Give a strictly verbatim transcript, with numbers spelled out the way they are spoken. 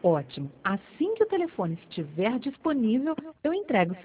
Ótimo. Assim que o telefone estiver disponível, eu entrego